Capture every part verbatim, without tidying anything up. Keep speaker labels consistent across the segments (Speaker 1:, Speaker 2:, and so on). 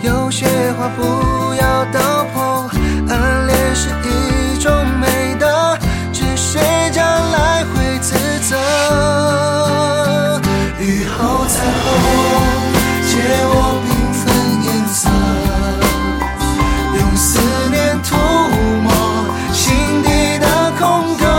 Speaker 1: 有些话不要道破，暗恋是一种美德，只谁将来会自责。雨后彩虹借我缤纷颜色，用思念涂抹心底的空格。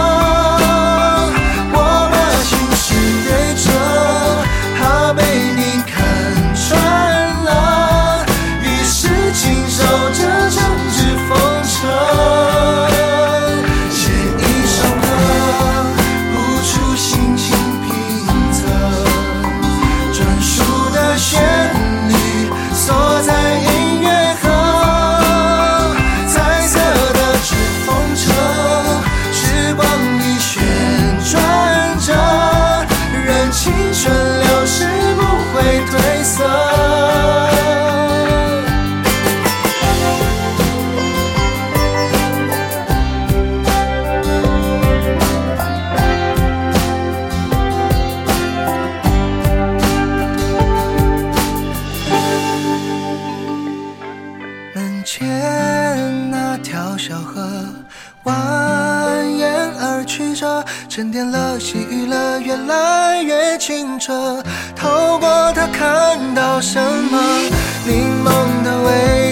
Speaker 1: 我把心事对着，怕被你看穿了，于是亲手这诚挚封尘。写一首歌，谱出心情平仄，专属的旋律锁在音乐盒，彩色的纸风车，时光里旋转着，任青春流逝不会褪色。门前那条小河蜿蜒而曲折，沉淀了细雨了，越来越清澈。透过它看到什么？柠檬的味